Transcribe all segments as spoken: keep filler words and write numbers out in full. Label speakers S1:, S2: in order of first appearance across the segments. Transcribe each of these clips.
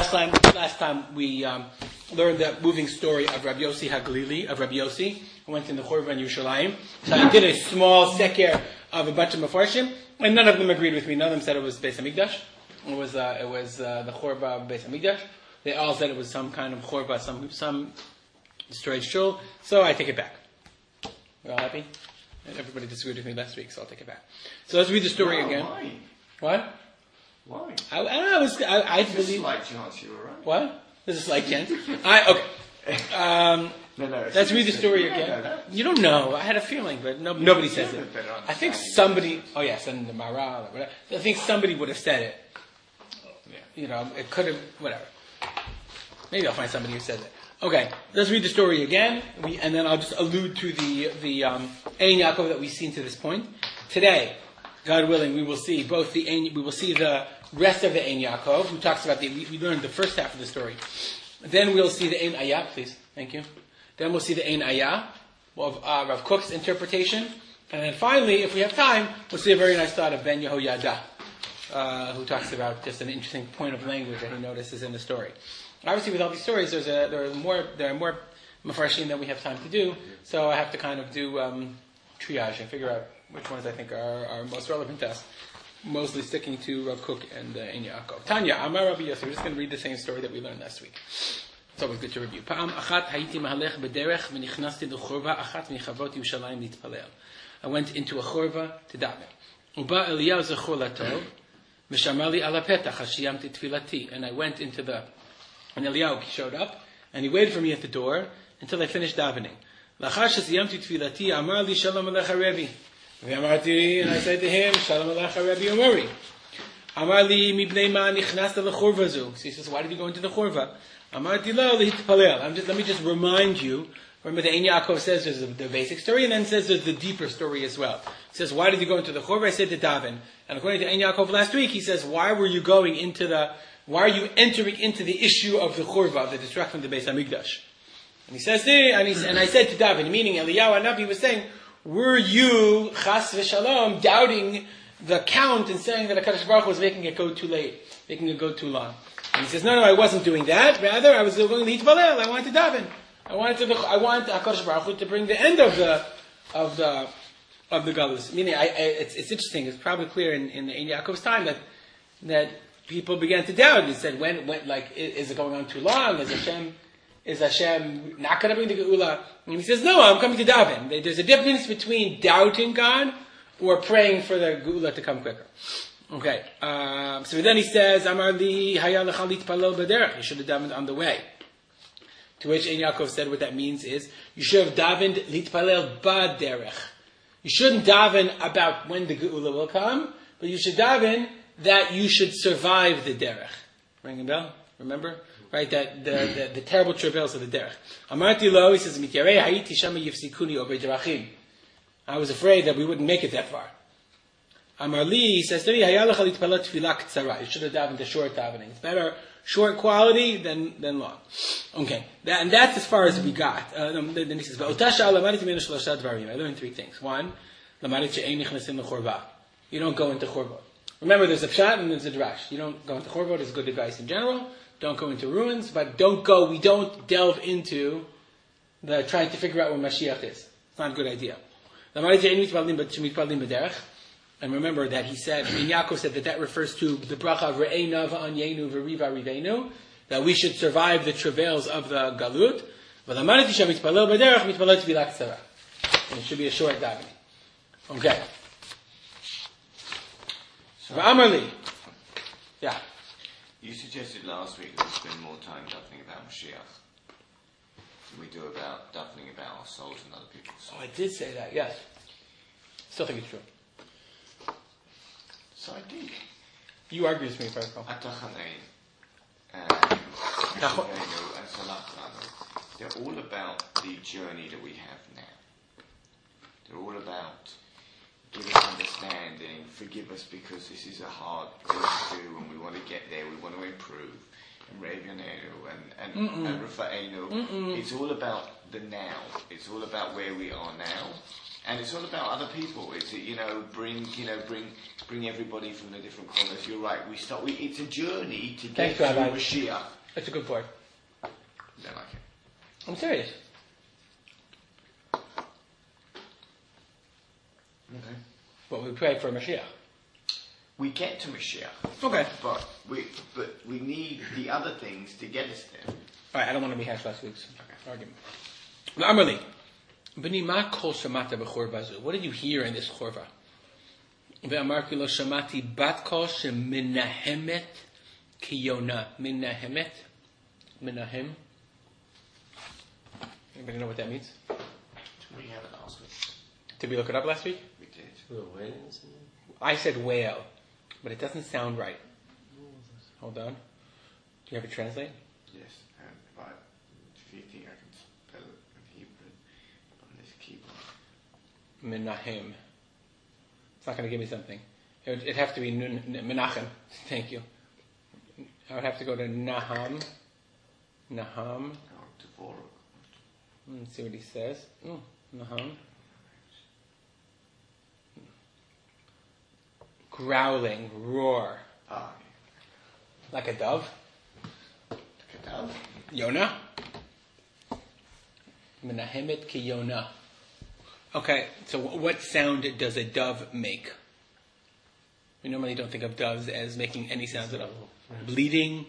S1: last time, last time we um, learned the moving story of Rabbi Yossi Haglili, of Rabbi Yossi, who went in the Churva in Yerushalayim. So I did a small seker of a bunch of Mefarshim, and none of them agreed with me. None of them said it was Beis Hamikdash. It was uh, it was uh, the Churva of Beis Hamikdash. They all said it was some kind of Churva, some some destroyed shul. So I take it back. We all happy? And everybody disagreed with me last week, so I'll take it back. So let's read the story
S2: no,
S1: again.
S2: Why?
S1: What?
S2: Why?
S1: I, I, I was. I, I
S2: This
S1: believe.
S2: is like chance you were right.
S1: What? This is like Kent. I okay. Um,
S2: no, no.
S1: let's read the story
S2: you
S1: again.
S2: Don't know that.
S1: You don't know. I had a feeling, but no, nobody
S2: You
S1: says
S2: have
S1: it.
S2: a better
S1: I think
S2: understanding.
S1: somebody. Oh yes, and the Maral. Or whatever. I think somebody would have said it. You know, it could have. Whatever. Maybe I'll find somebody who says it. Okay, let's read the story again, we, and then I'll just allude to the the um, Ein Yaakov that we've seen to this point. Today, God willing, we will see both the Ein, we will see the rest of the Ein Yaakov, who talks about the. We, we learned the first half of the story. Then we'll see the Ein Ayah, please, thank you. Then we'll see the Ein Ayah of uh, Rav Kook's interpretation, and then finally, if we have time, we'll see a very nice thought of Ben Yehoyada, uh, who talks about just an interesting point of language that he notices in the story. Obviously, with all these stories, there's a, there are more there are more mafarshim than we have time to do. So I have to kind of do um, triage and figure out which ones I think are, are most relevant to us. Mostly sticking to Rav Kook and uh, Ein Yaakov. Tanya, Amar Rabbi Yossi. We're just going to read the same story that we learned last week. It's always good to review. Pa'am achat hayiti mahalech b'derech v'nichnasti l'chorva achat v'nichavot Yerushalayim litpalel. I went into a chorva to daven. Uba Eliyahu zechor latov v'shamar li ala petach hashiyamti tfilati. And I went into the And Eliyahu showed up, and he waited for me at the door until I finished davening. Lachar shesiyamti tfilati amar li shalom alecha Rebbe. V'amarti, and I said to him, shalom alecha Rebbe Omori. Amar li mibnei ma nichnasta l'chorva zu. So he says, why did you go into the chorva? Amarti lo lihitpalel. I'm just, let me just remind you. Remember the Ein Yaakov says there's the, the basic story, and then says there's the deeper story as well. He says, why did you go into the chorva? I said to daven. And according to Ein Yaakov last week, he says, why were you going into the Why are you entering into the issue of the churva, the destruction of the Beis Hamikdash? And he says, and, he, and I said to David, meaning Eliyahu Hanavi was saying, were you, chas v'shalom, doubting the count and saying that HaKadosh Baruch Hu was making it go too late, making it go too long? And he says, no, no, I wasn't doing that. Rather, I was going to Hitbalel. I wanted to daven. I wanted to, I want HaKadosh Baruch Hu to bring the end of the, of the, of the Galus. Meaning, I, I, it's, it's interesting. It's probably clear in, in, in Yaakov's time that, that, people began to doubt. He said, "When, when, like, is, is it going on too long? Is Hashem, is Hashem not going to bring the Geula?" And he says, "No, I'm coming to daven." There's a difference between doubting God or praying for the Geula to come quicker. Okay. Um, so then he says, "Amar li haya lecha litpalel b'derech." You should have davened on the way. To which Ein Yaakov said, "What that means is you should have davened litpalel b'derech. You shouldn't daven about when the Geula will come, but you should daven that you should survive the derech." Ring a bell? Remember? Right? That the, the, the terrible travails of the derech. Amarti lo, he says, Mikyarei hayiti shama yifsikuni obei derachim. I was afraid that we wouldn't make it that far. Amar li, he says to me, hayalecha litpalat tefillah k'tzara. You should have davened a short davening. It's better short quality than, than long. Okay. That, and that's as far as we got. Uh, then he says, V'otasha lamaditi menu shlosha dvarim. I learned three things. One, lamadit she'ein nichnasin l'chorva. You don't go into chorva. Remember, there's a pshat and there's a drash. You don't go into chorva. There's good advice in general. Don't go into ruins, but don't go. We don't delve into the trying to figure out what Mashiach is. It's not a good idea. And remember that he said, and Yaakov said that that refers to the bracha of Re'ena v'anyenu v'riva rivenu, that we should survive the travails of the galut. And it should be a short davening. Okay. V'amarli. Yeah.
S2: You suggested last week that we spend more time davening about Mashiach than we do about davening about our souls and other people's souls.
S1: Oh, I did say that, yes. Still think it's true.
S2: So I think.
S1: You argue with me, if I recall.
S2: Atachanein and Shivenu and Salachanu, they're all about the journey that we have now. They're all about give us understanding, forgive us because this is a hard thing to do and we want to get there, we want to improve. And Re'evyanenu and, and, and Rafa'enu. It's all about the now. It's all about where we are now. And it's all about other people. It's, you know, bring, you know, bring bring everybody from the different corners. You're right, we start, we, it's a journey to get
S1: Thanks,
S2: to
S1: Rabbi.
S2: Mashiach.
S1: It's a good part.
S2: They like it.
S1: I'm serious.
S2: Okay.
S1: But we pray for Mashiach.
S2: We get to Mashiach.
S1: Okay.
S2: But we but we need the other things to get us there.
S1: All right, I don't want to rehash last week's
S2: Okay.
S1: argument. Amrli, b'ni ma kol shamata b'chorva zu? What did you hear in this chorva? Ve'amarki lo shamati bat kol sheminahemet kiyona. Minahemet? Minahem? Anybody know what that means?
S2: We have it last week.
S1: Did we look it up last week?
S2: We did.
S1: I said whale, but it doesn't sound right. Hold on. Do you have it translate?
S2: Yes. And if, I, if you think I can spell it in Hebrew on this keyboard.
S1: Menahem. It's not going to give me something. It would, it'd have to be nun, n- Menachem. Thank you. I would have to go to Naham. Naham.
S2: Or Devorah.
S1: Let's see what he says. Mm, Naham. Growling, roar.
S2: Ah,
S1: Like a dove.
S2: Like a dove.
S1: Yonah. Menahemet ki Yonah. Okay, so what sound does a dove make? We normally don't think of doves as making any sounds at all. Bleeding,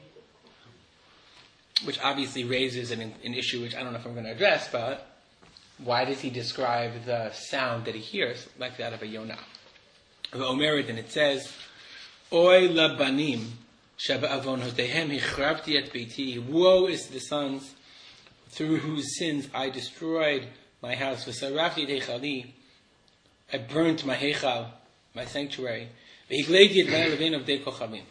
S1: which obviously raises an, an issue which I don't know if I'm going to address, but why does he describe the sound that he hears like that of a Yonah? Omerid, and it says, Oy labanim sheba avonhotehem hichrabti et beiti. Woe is the sons through whose sins I destroyed my house. V'sarafti et heichali. I burnt my heichal, my sanctuary. V'higleti et bnei levin of dei kochavim.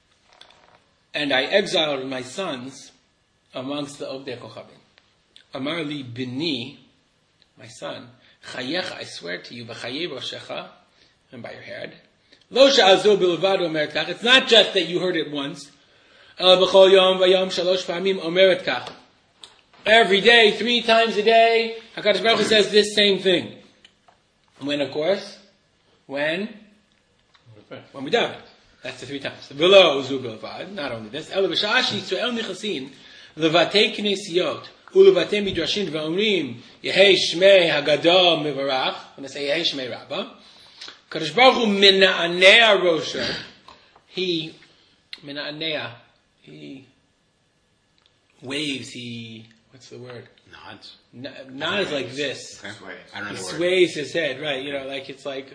S1: And I exiled my sons amongst the Ovdei Kochavim. Amar li bini, my son, chayecha, I swear to you, b'chayei roshecha, and by your head. Lo she'azu bilvad omeret kach. It's not just that you heard it once. El b'chol yom v'yom shalosh pa'amim omeret kach. Every day, three times a day, HaKadosh Baruch Hu says this same thing. When, of course? When? When we daven. That's the three times. V'lo zu bilvad. Not only this. El b'sha'ash Yisrael nichasin levatei knesiyot ulevatei midrashin v'omrim Yehei Shmei Hagadol Mivarach. When I say Yehei Shmei Rabbah, Kadosh Baruch Hu mina'anea rosha. He mina'anea. He waves. He what's the word?
S3: Nods.
S1: N- nods like this.
S3: Okay.
S2: Sways.
S3: I don't know
S1: He
S3: the word.
S1: sways his head, right? You know, like it's like.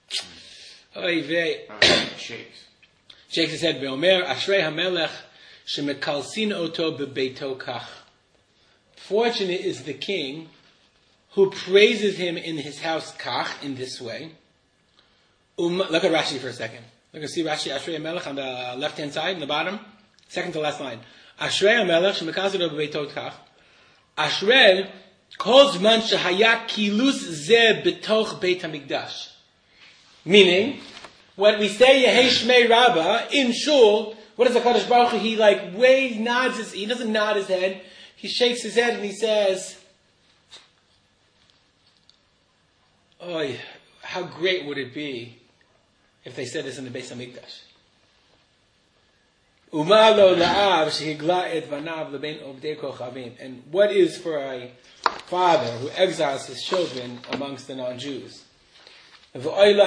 S1: Oy vey.
S2: Oh, shakes.
S1: Shakes his head. Ve'omer Ashrei HaMelech shemekalsin oto bebeito kach. Fortunate is the king who praises him in his house kach, in this way. Um, look at Rashi for a second. Look at see Rashi Ashrei HaMelech on the left hand side, in the bottom, second to last line. Ashrei HaMelech shemekalsin oto bebeito kach. Ashrei kol zman shehaya kilus ze betoch Beit HaMikdash. Meaning, when we say Yehei Shmei Rabbah in shul, what does the Kadosh Baruch Hu? He like waves, nods his, he doesn't nod his head, he shakes his head and he says, "Oh, how great would it be if they said this in the Beis Hamikdash?" Umalo la'av shehigla et vanav lebein ovdei kochavim. And what is for a father who exiles his children amongst the non-Jews? And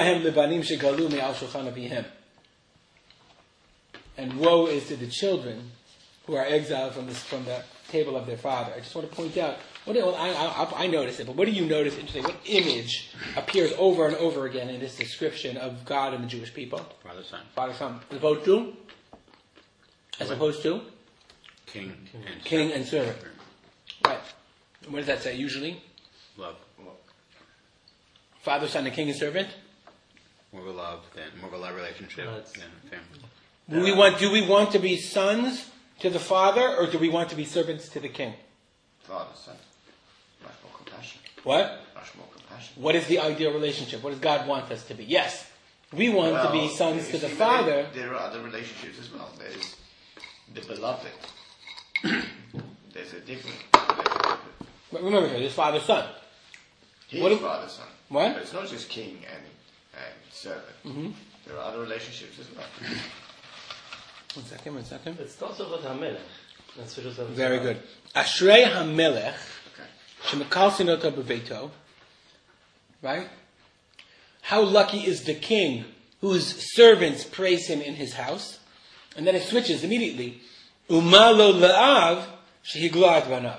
S1: woe is to the children who are exiled from, this, from the table of their father. I just want to point out, what do, I, I, I notice it, but what do you notice, interesting, what image appears over and over again in this description of God and the Jewish people?
S3: Father, son.
S1: Father, son. As opposed to? As opposed to?
S3: King and
S1: King
S3: servant.
S1: and servant. Right. What does that say usually?
S3: Love.
S1: Father, son, and king and servant?
S3: More of a love than more of a love relationship
S4: No, it's-
S3: than family.
S1: Do we want, do we want to be sons to the father, or do we want to be servants to the king?
S2: Father, son. Much more compassion.
S1: What?
S2: Much more compassion.
S1: What is the ideal relationship? What does God want us to be? Yes, we want to be
S2: Well,
S1: sons
S2: you
S1: to the
S2: see,
S1: father.
S2: There, there are other relationships as well. There's the beloved. There's a different relationship.
S1: But remember, there's father, son.
S2: He's
S1: What do-
S2: father, son.
S1: What?
S2: But it's not just king and, and servant.
S1: Mm-hmm.
S2: There are other relationships as well.
S1: One second, one second.
S4: It's not so about Hamelech.
S1: Very good. Ashrei HaMelech Shemekal Sinoto Beveito. Right? How lucky is the king whose servants praise him in his house? And then it switches immediately. Umalo la'av shehigloat banav.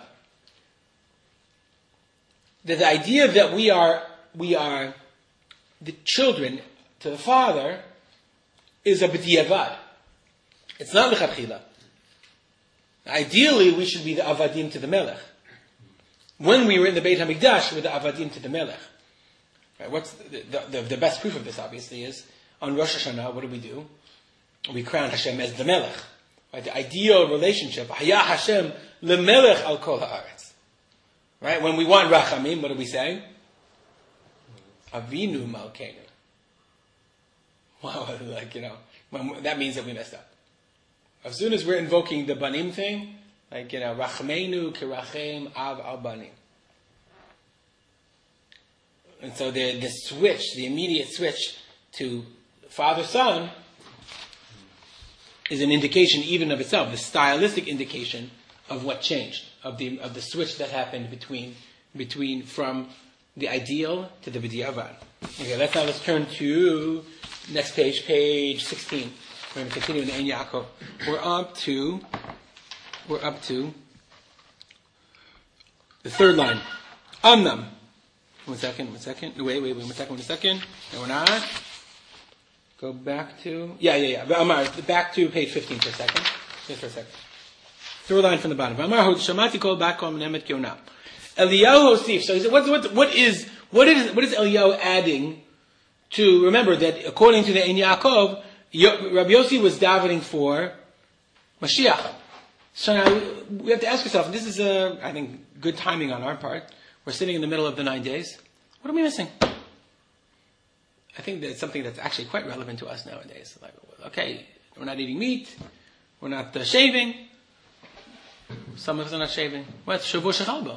S1: The idea that we are we are the children to the father is a b'diavad. It's not lechatchila. Ideally, we should be the avadim to the melech. When we were in the Beit HaMikdash, we're the avadim to the melech. Right, what's the, the, the best proof of this, obviously, is on Rosh Hashanah, what do we do? We crown Hashem as the melech. Right, the ideal relationship, Haya Hashem lemelech al kol haaretz. Right, when we want rachamim, what do we say? Avinu malkeinu. Wow, like, you know, when, that means that we messed up. As soon as we're invoking the banim thing, like, you know, rachmeinu kirachem av al banim. And so the, the switch, the immediate switch to father-son is an indication even of itself, the stylistic indication of what changed, of the of the switch that happened between between from the ideal to the b'diavad. Okay, let's now let's turn to next page, page sixteen. We're going to continue in the Ein Yaakov. We're up to we're up to the third line. Amnam. One second, one second. Wait, wait, wait, one second, one second. No, we're not. Go back to yeah, yeah, yeah. Amar, back to page fifteen for a second. Just for a second. Third line from the bottom. Amar shamati kol bakom nemet kyona. Eliyahu Hosif. So he said, what, what, what is what is what is Eliyahu adding to? Remember that according to the Ein Yaakov, Rabbi Yossi was davening for Mashiach. So now we have to ask ourselves. This is a, I think, good timing on our part. We're sitting in the middle of the nine days. What are we missing? I think that's something that's actually quite relevant to us nowadays. Like, okay, we're not eating meat. We're not uh, shaving. Some of us are not shaving. What's Shavuot Shechalbo?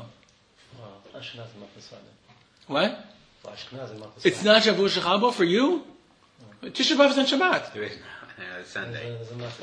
S1: What? It's not Shavuot Shechalbo for you? Tisha B'Av is on Shabbat.
S3: It's Sunday.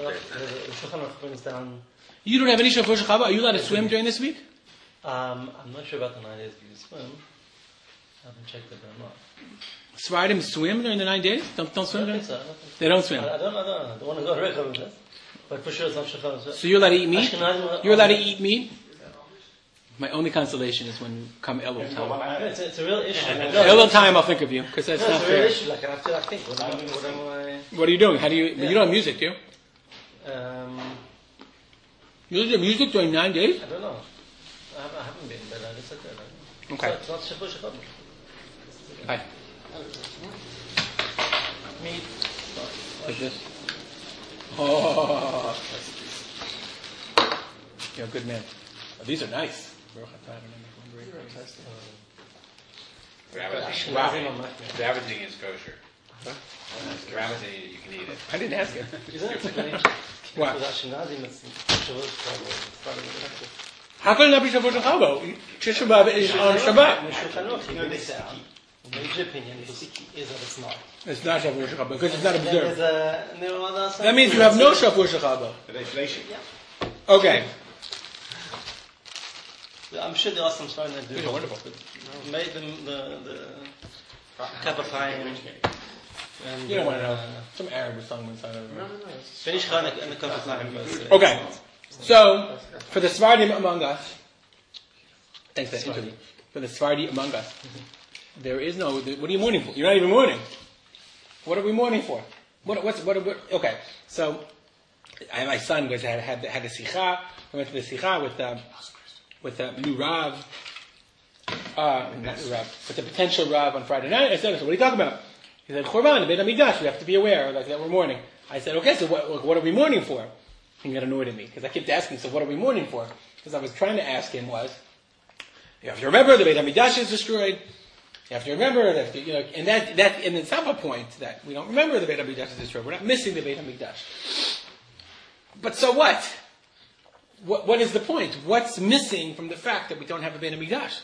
S1: You don't have any Shavuot Shechalbo? Are you allowed to swim during this week?
S4: Um, I'm not sure about the nine days you swim. I haven't checked it, but I'm not.
S1: Sfardim swim during the nine days? Don't, don't swim
S4: I
S1: during
S4: don't think so. I don't think so.
S1: They don't swim.
S4: I, I don't, I don't, I don't want to go on record with this. But for sure it's not shechar.
S1: So you're allowed to eat meat?
S4: Ashkenazim-
S1: You're allowed to eat meat? My only consolation is when you come Elul time.
S4: I- It's, it's a real issue.
S1: Elul time, I'll think of you, because that's
S4: No,
S1: not
S4: it's a real
S1: fair.
S4: issue. Like I have to, I think. What am, what am I?
S1: What are you doing? How do you? You don't have music, do you?
S4: Um,
S1: You don't have music during nine days?
S4: I don't know. I haven't, I haven't been, but I just said that. I don't know.
S1: Okay.
S4: It's not shechar shechar.
S1: Hi.
S4: Meat.
S1: Like this. Oh, you're a good man. Oh, these are nice.
S3: Wow. Everything is kosher. Everything you can eat it.
S1: I didn't ask you.
S4: Isn't it strange?
S1: What?
S4: With Ashkenazim, it's shechar shechar.
S1: How can it not be Shavuot Shechalbo? Tisha B'Av is on Shabbat.
S4: In the major opinion is is that it's not.
S1: It's not Shavuot Shechalbo because it's not
S4: Then there's
S1: observed.
S4: a, there are other
S1: That means you have no Shavuot Shechalbo. Okay.
S4: I'm sure there are some starting that do.
S1: These are wonderful.
S4: Made them the the kapapayim. And
S1: You don't want to know.
S4: uh,
S1: Some Arab or something inside of it.
S4: finish Chanukah and the kapapayim was. uh,
S1: Okay. So, for the Svardim among us, thanks for that interview. For the Svardi among us, there is no, what are you mourning for? You're not even mourning. What are we mourning for? What, what's, what, what okay, so, I, my son was, had, had, had a sikha, I went to the sikha with, um, with a new Rav, uh, not new Rav, with a potential Rav on Friday night. I said, so what are you talking about? He said, Chorban, the Beit HaMikdash, we have to be aware like, that we're mourning. I said, okay, so what, what are we mourning for? He got annoyed at me because I kept asking, so what are we mourning for? Because I was trying to ask him was, you have to remember the Beit HaMikdash is destroyed. You have to remember that, you know, and that, that, and it's not a point that we don't remember the Beit HaMikdash is destroyed. We're not missing the Beit HaMikdash. But so what? What, what is the point? What's missing from the fact that we don't have a Beit HaMikdash?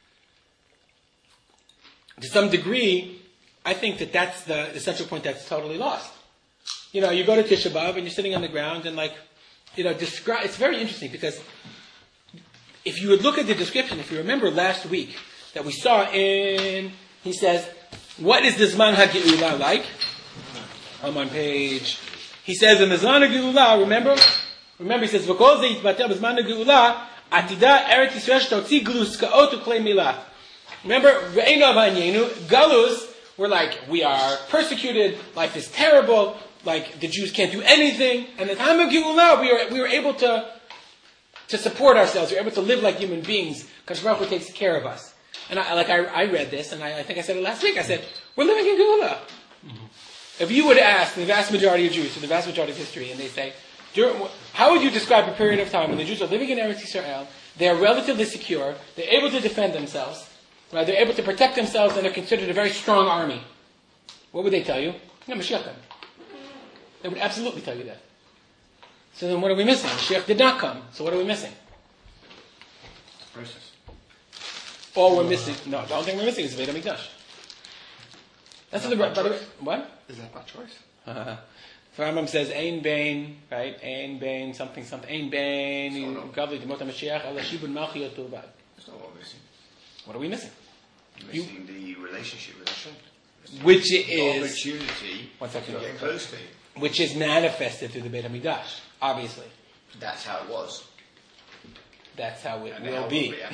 S1: To some degree, I think that that's the essential point that's totally lost. You know, you go to Tisha B'Av and you're sitting on the ground and like, you know, describe. It's very interesting because if you would look at the description, if you remember last week that we saw in, he says, what is the Zman HaGeula like? I'm on page. He says in the Zman HaGeula, remember? Remember, he says, "V'kol ze yitbatel b'zman HaGeula, atida Eretz Yisrael shtotzi galus ka'ot u'klei milah." Remember, ve'eino v'anyenu, galus, we're like, we are persecuted, life is terrible, like the Jews can't do anything. And at the time of Geulah, we were, we were able to, to support ourselves, we were able to live like human beings, because Baruch Hu takes care of us. And I, like I, I read this, and I, I think I said it last week, I said, we're living in Geulah. Mm-hmm. If you would ask the vast majority of Jews, or the vast majority of history, and they say, during, how would you describe a period of time when the Jews are living in Eretz Yisrael, they are relatively secure, they're able to defend themselves, right? They're able to protect themselves, and they're considered a very strong army? What would they tell you? No, Mashiach come. They would absolutely tell you that. So then what are we missing? Mashiach did not come, so what are we missing?
S2: Process.
S1: All we're missing, no, the only thing we're missing is the Beit HaMikdash. That's the, by the way, what?
S2: Is that by choice?
S1: Uh-huh. Rambam says, Ein Bain, right? Ein Bain, something, something. Ein Bain, Gavli Demot HaMashiach, Ela Shibud Malchi Yotu Bad.
S2: That's not what we're missing.
S1: What are we missing?
S2: We're missing the relationship with Hashem.
S1: Which
S2: The
S1: is,
S2: opportunity
S1: one second,
S2: to get close to Him.
S1: which is manifested through the Beit HaMikdash, obviously.
S2: That's how it was.
S1: That's how it
S2: And
S1: will
S2: how
S1: be.
S2: will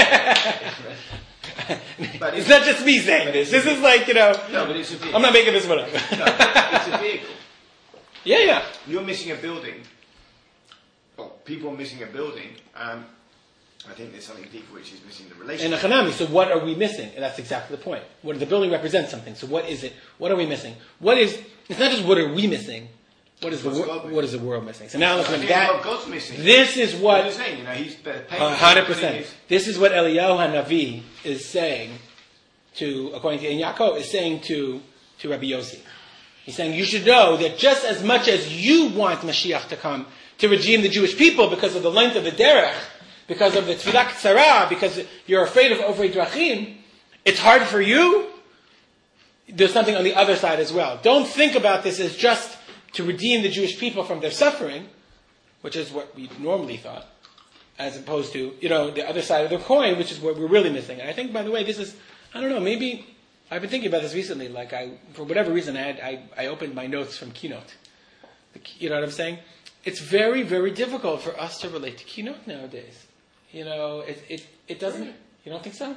S2: But
S1: It's not just me saying this. This is like, you know,
S2: No, but it's a vehicle.
S1: I'm not making this one up.
S2: No, it's a vehicle.
S1: Yeah, yeah.
S2: You're missing a building. Well, people are missing a building. Um, I think there's something deeper which is missing the
S1: And
S2: relationship.
S1: a Hanami, so what are we missing? And that's exactly the point. What the building represents something. So what is it? What are we missing? What is? It's not just what are we missing. What is the
S2: What's
S1: wor-
S2: God missing?
S1: what is the world missing? So now let's
S2: I
S1: look
S2: think
S1: at
S2: what
S1: that.
S2: God's missing.
S1: This is
S2: What
S1: what
S2: you're saying, you know, He's better paid.
S1: a hundred percent. This is what Eliyahu Hanavi is saying to, according to Yaakov, is saying to to Rabbi Yossi. He's saying you should know that just as much as you want Mashiach to come to redeem the Jewish people because of the length of the derech, because of the tefillah tzara, because you're afraid of Ovrei Drachim, it's hard for you. There's something on the other side as well. Don't think about this as just to redeem the Jewish people from their suffering, which is what we normally thought, as opposed to, you know, the other side of the coin, which is what we're really missing. And I think, by the way, this is, I don't know, maybe, I've been thinking about this recently, like I, for whatever reason, I had, I, I opened my notes from Keynote. The, you know what I'm saying? It's very, very difficult for us to relate to Keynote nowadays. You know, it, it, it doesn't, you don't think so?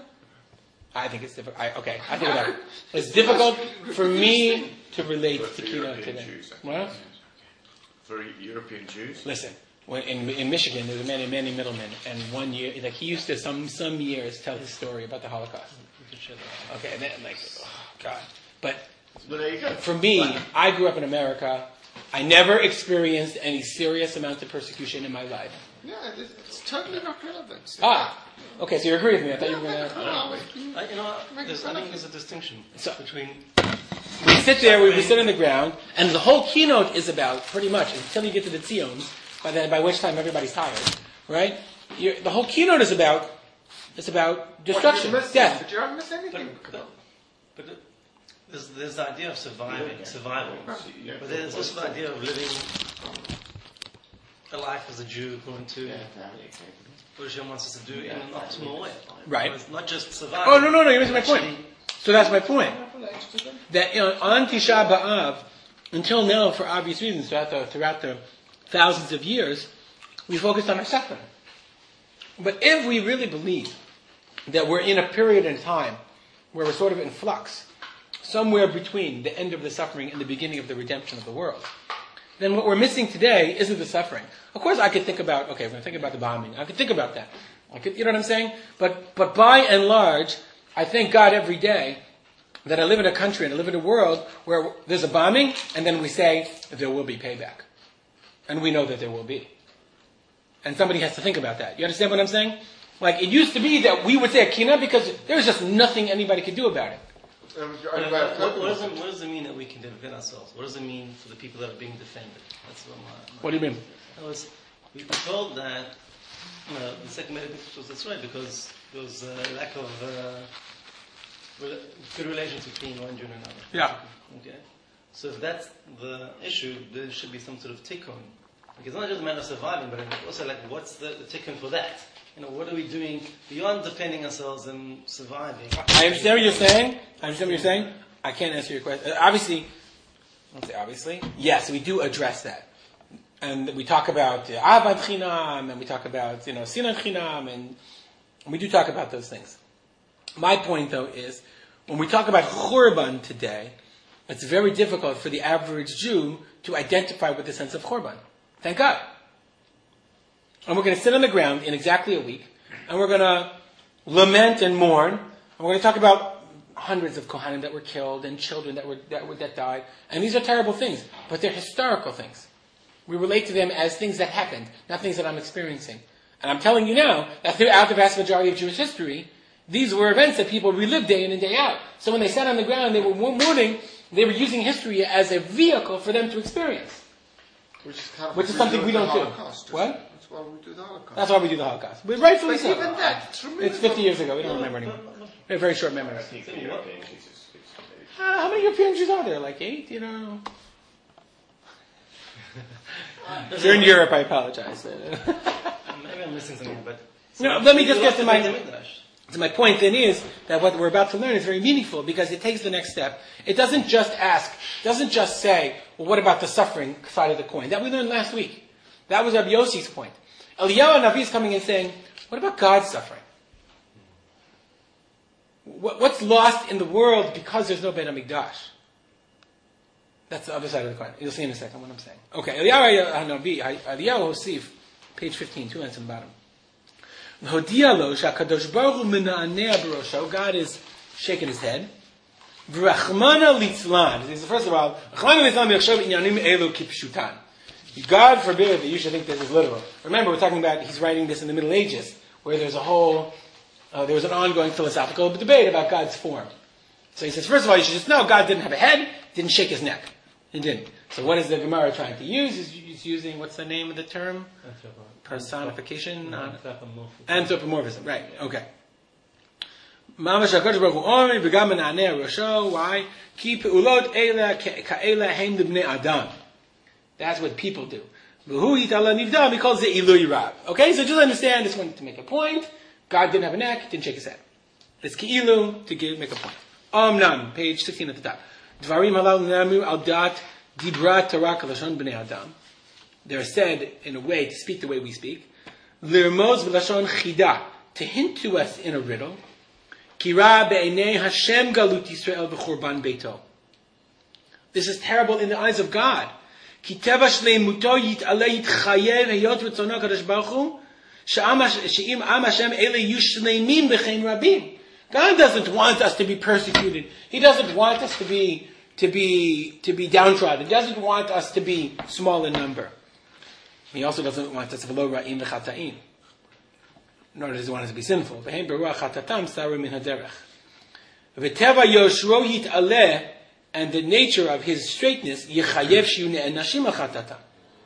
S1: I think it's difficult. I, okay, I think about it. It's difficult for me to relate
S2: For-
S1: to
S2: for
S1: Keynote
S2: European
S1: today.
S2: Jews, I think.
S1: What?
S2: For European Jews.
S1: Listen, when, in, in Michigan, there's a man named Manny Middleman, and one year, like he used to some some years tell his story about the Holocaust. Okay, and then like, oh God. But
S2: Well, there you go.
S1: for me, I grew up in America. I never experienced any serious amount of persecution in my life.
S2: Yeah, it's, it's totally not relevant.
S1: Ah, okay, so you agree with me. I thought you were going to...
S2: No, no,
S4: I, you know, there's, I think there's a distinction
S1: So-
S4: between.
S1: We sit there, we, we sit on the ground, and the whole keynote is about, pretty much, until you get to the Tzions, by then, by which time everybody's tired, right? You're, the whole keynote is about, it's about destruction,
S2: What, you missed
S1: death.
S2: But you haven't missed
S4: But,
S2: anything.
S4: but, but it- there's, there's the idea of surviving, survival.
S2: Yeah.
S4: But there's also the idea of living a life as a Jew according to what Hashem wants us to do in an optimal way.
S1: Right.
S4: It's not just surviving.
S1: Oh, no, no, no, you missed my point.
S4: Actually,
S1: So that's my point. That, you know, on Tisha B'Av, until now, for obvious reasons, throughout the, throughout the thousands of years, we focused on our suffering. But if we really believe that we're in a period in time where we're sort of in flux, somewhere between the end of the suffering and the beginning of the redemption of the world, then what we're missing today isn't the suffering. Of course, I could think about, okay, we're going to think about the bombing. I could think about that. I could, you know what I'm saying? But, but by and large, I thank God every day that I live in a country and I live in a world where there's a bombing, and then we say there will be payback. And we know that there will be. And somebody has to think about that. You understand what I'm saying? Like, it used to be that we would say Akina because there was just nothing anybody could do about it.
S4: But what, what, what, does it, what does it mean that we can defend ourselves? What does it mean for the people that are being defended? That's what my, my
S1: What do you mean?
S4: I was, we were told that you know, the second medical was that's right because there was a lack of uh, rela- good relations between one Jew and another.
S1: Yeah.
S4: Okay. So if that's the issue, there should be some sort of tikkun Like, it's not just a matter of surviving, but also like, what's the, the ticket for that? You know, what are we doing beyond defending ourselves and surviving?
S1: I understand what you're saying. I understand what you're saying. I can't answer your question. Uh, obviously, let's say obviously, yes, we do address that. And we talk about Avad Chinam, and we talk about, you know, Sinan Chinam, and we do talk about those things. My point, though, is when we talk about Churban today, it's very difficult for the average Jew to identify with the sense of Churban. Thank God. And we're going to sit on the ground in exactly a week, and we're going to lament and mourn, and we're going to talk about hundreds of Kohanim that were killed and children that were that, were, that died. And these are terrible things, but they're historical things. We relate to them as things that happened, not things that I'm experiencing. And I'm telling you now that throughout the vast majority of Jewish history, these were events that people relived day in and day out. So when they sat on the ground, they were mourning, they were using history as a vehicle for them to experience.
S5: Which is, kind of
S1: Which is something we don't do. What?
S5: That's why we do the Holocaust.
S1: That's why we do the Holocaust. But rightfully
S5: But
S1: so.
S5: even that,
S1: It's fifty years ago. We don't remember anymore. We have very short memories.
S3: I think the European Jesus is
S1: Uh, how many European Jews are there? Like eight, you know? If you're in Europe, I apologize.
S4: Maybe I'm missing something, but...
S1: No, let me just get to my...
S4: the Midrash.
S1: So my point then is that what we're about to learn is very meaningful because it takes the next step. It doesn't just ask, doesn't just say, well, what about the suffering side of the coin? That we learned last week. That was Rabbi Yossi's point. Eliyahu Navi is coming and saying, what about God's suffering? What's lost in the world because there's no Beit HaMikdash? That's the other side of the coin. You'll see in a second what I'm saying. Okay, Eliyahu Navi, Eliyahu Hosif, page fifteen, two lines on the bottom. God is shaking his head. First of all, God forbid that you should think this is literal. Remember, we're talking about, he's writing this in the Middle Ages, where there's a whole, uh, there was an ongoing philosophical debate about God's form. So he says, first of all, you should just know God didn't have a head, didn't shake his neck. He didn't. So what is the Gemara trying to use? He's, he's using, what's the name of the term? Personification? Anthropomorphism. Anthropomorphism, right, okay. Why? Ki pe'ulot eila ka'ela heim libnei adam. That's what people do. He calls it ilui rab. Okay, so just understand, just wanted to make a point. God didn't have a neck, didn't shake his head. It's ki'ilu to give, make a point. Omnam, page sixteen at the top. Dvarim halal namu al dat dibra tarak lashon bnei adam. They're said in a way to speak the way we speak. Lirmoz v'lashon chida, to hint to us in a riddle. Kira be'enei Hashem galut Yisrael v'churban beito. This is terrible in the eyes of God. Ki teva shleimuto yit'aleh yitchayev heyot v'tzono kadosh baruch hu she'im am Hashem ele yu shleimim b'chein rabim. God doesn't want us to be persecuted. He doesn't want us to be to be to be downtrodden. He doesn't want us to be small in number. He also doesn't want us to be lo ra'im v'chata'im. Nor does he want us to be sinful. V'hem beruach chatatam saru min haderech. V'teva yoshro yit'aleh, and the nature of his straightness, yichayev shiu ne'enashim chatatam.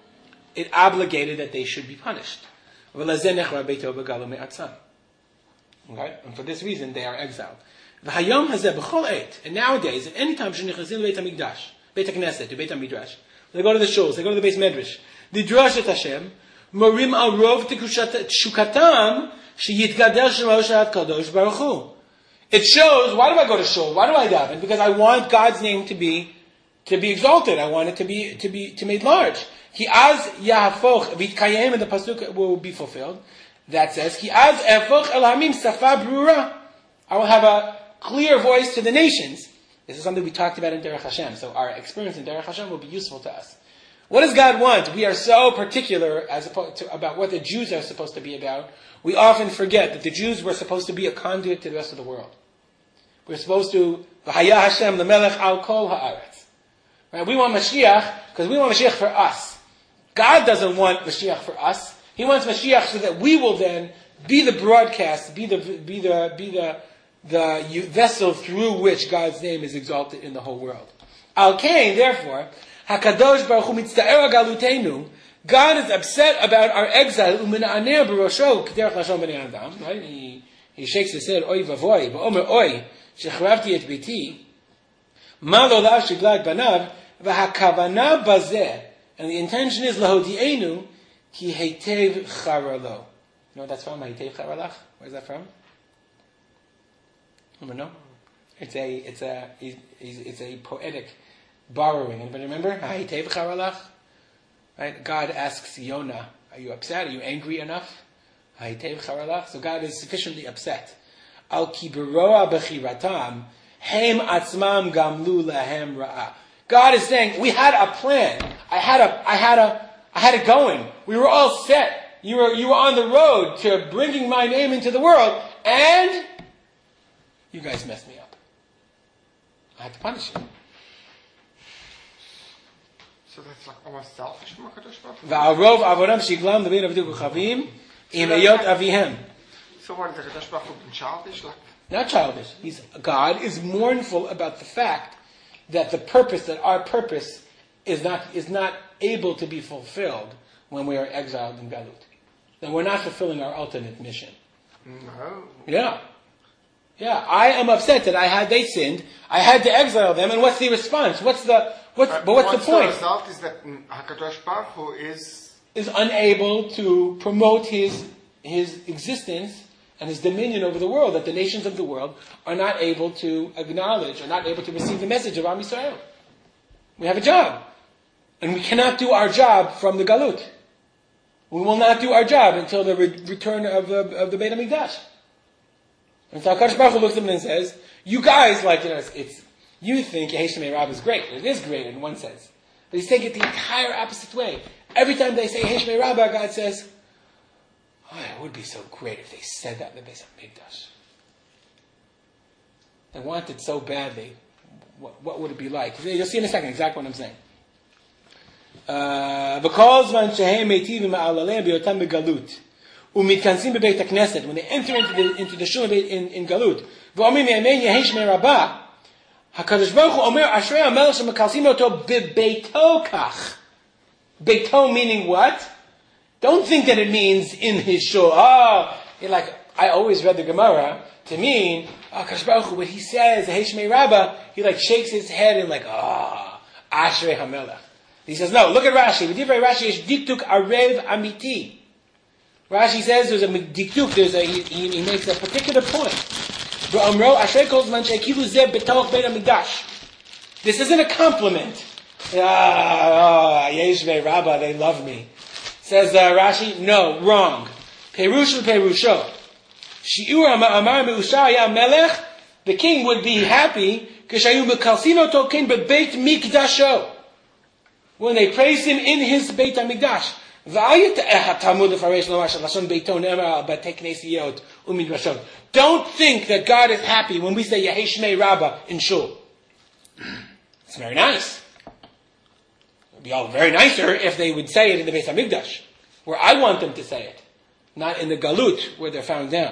S1: It obligated that they should be punished. V'lazeh nechra beito b'galo me'atzam. Okay? And for this reason, they are exiled. V'hayom hazeh b'chol eit. And nowadays, at any time, shenichazim Beit HaMikdash, Beit HaKnesset, to Beit HaMidrash, they go to the shuls, they go to the Beis Medrash, Didrash et Hashem, morim al rov teshukatam, sheyitgadel shemo shat kadosh baruch hu. It shows, why do I go to shul? Why do I daven? Because I want God's name to be, to be exalted. I want it to be, to be, to made large. Ki az yahafoch v'yitkayem, and the pasuk will be fulfilled. That says, Ki az efoch el hamim safa brura. I will have a clear voice to the nations. This is something we talked about in Derech Hashem. So our experience in Derech Hashem will be useful to us. What does God want? We are so particular as opposed to, about what the Jews are supposed to be about. We often forget that the Jews were supposed to be a conduit to the rest of the world. We're supposed to, V'haya Hashem lemelech al kol haaretz. Right? We want Mashiach because we want Mashiach for us. God doesn't want Mashiach for us. He wants Mashiach so that we will then be the broadcast, be the be the be the the vessel through which God's name is exalted in the whole world. Al Kain, therefore, Hakadosh Baruch Hu mitzta'er galutenu. God is upset about our exile. U'mina'aneh b'rosho k'derech lashon b'nei adam. Right? He he shakes his head. Oy vavoy. Ba'omer oy shechravti et biti. Ma lo lav shiglag banav v'hakavana bazeh. And the intention is lahodi'enu ki heitev charalo. You know what that's from? Heitev charalach? Where's that from? Anyone know? It's a it's a it's a poetic borrowing. Anybody remember? Heitev charalach. Right? God asks Yonah, "Are you upset? Are you angry enough?" Heitev charalach. So God is sufficiently upset. Al kiberoa bechiratam hem atzmam gamlu lahem ra'ah. God is saying, we had a plan. I had a, I had a, I had it going. We were all set. You were, you were on the road to bringing my name into the world, and you guys messed me up. I had to punish you.
S5: So that's like almost selfish from HaKadosh Baruch Hu.
S1: Va'arov avoram shiglam l'bein avdu b'chavim im eyot avihem.
S5: So what, is HaKadosh Baruch Hu been childish? Like,
S1: Not childish. He's, God is mournful about the fact that the purpose, that our purpose is not is not able to be fulfilled when we are exiled in Galut. That we're not fulfilling our ultimate mission.
S5: no.
S1: Yeah. Yeah. I am upset that I had, they sinned, I had to exile them, and what's the response? What's the, what's, but what's the point?
S5: The result is that mm, HaKadosh Baruch Hu is...
S1: Is unable to promote his, his existence and his dominion over the world, that the nations of the world are not able to acknowledge, are not able to receive the message of Am Yisrael. We have a job. And we cannot do our job from the Galut. We will not do our job until the re- return of the, of the Beit HaMikdash. And so HaKadosh Baruch Hu looks at them and says, you guys, like, you know, it's, it's you think Yehi Shemei Rabbah is great. It is great in one sense. But he's taking it the entire opposite way. Every time they say Yehi Shemei Rabbah, God says, oh, it would be so great if they said that in the Beis HaMikdash. They want it so badly. What, what would it be like? You'll see in a second exactly what I'm saying. Because when they enter into the into the shul in in Galut, HaKadosh Baruch Hu Omer Ashrei HaMelech shemekalsim oto bebeito kach. Beito meaning what? Don't think that it means in his shul. Oh, you're like, I always read the Gemara to mean, oh, HaKadosh Baruch Hu, when he says, Yehi Shemei Rabbah, he like shakes his head and like, ah, oh, Ashrei HaMelech. He says, no, look at Rashi. V'divrei Rashi is diktuk arev amiti. Rashi says there's a diktuk, there's a, he, he, he makes a particular point. V'amro Ashrei kol zman she'kilu zeh b'toch Beit HaMikdash. This isn't a compliment. Ah, oh, Yehi Shemei Rabbah, they love me. Says uh, Rashi, no, wrong. Perush v'perusho. Shi'ur amar me'ushar ya melech, the king would be happy, k'shayu mekalsin oto ken bebeit mikdasho. When they praise him in his Beit HaMikdash. Don't think that God is happy when we say Yehi Shemei Rabbah in Shul. It's very nice. It would be all very nicer if they would say it in the Beit HaMikdash, where I want them to say it, not in the Galut, where they're found down.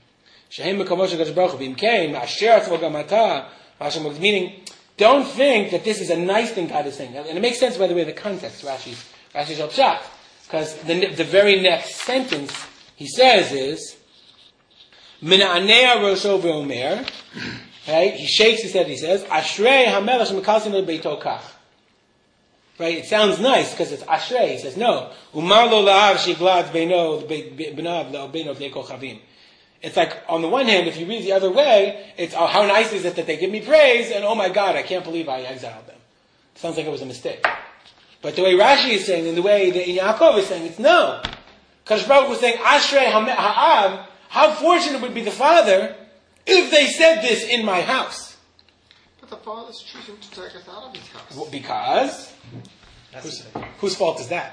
S1: Meaning, don't think that this is a nice thing God is saying. And it makes sense, by the way, the context, Rashi's, Rashi's Pshat. Because the, the very next sentence he says is, Mina'anea Rosho Ve'omer, right? He shakes his head, he says, Ashrei HaMelech Shemekalsim Beito Kach. Right? It sounds nice because it's Ashrei. He says, no. Umar lo la'av shiglat beino b'nav le'obeino b'nei kol chavim. It's like, on the one hand, if you read the other way, it's, oh, how nice is it that they give me praise, and oh my God, I can't believe I exiled them. It sounds like it was a mistake. But the way Rashi is saying, and the way the Yaakov is saying, it's no. Kadosh Baruch Hu was saying, Ashrei ha'av, how fortunate would be the father if they said this in my house.
S5: But the father's choosing to take us out of his house.
S1: Well, because? Whose, whose fault is that?